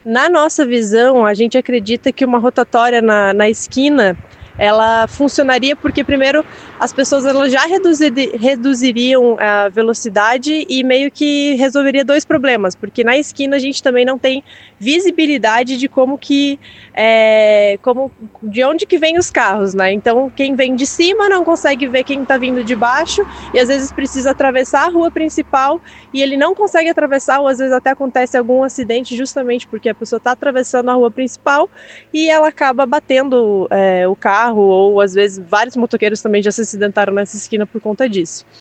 Na nossa visão, a gente acredita que uma rotatória na esquina, ela funcionaria porque, primeiro, as pessoas elas já reduziriam a velocidade e meio que resolveria dois problemas, porque na esquina a gente também não tem visibilidade de de onde que vem os carros, né? Então, quem vem de cima não consegue ver quem está vindo de baixo e às vezes precisa atravessar a rua principal e ele não consegue atravessar, ou às vezes até acontece algum acidente justamente porque a pessoa está atravessando a rua principal e ela acaba batendo o carro, ou às vezes vários motoqueiros também já se acidentaram nessa esquina por conta disso.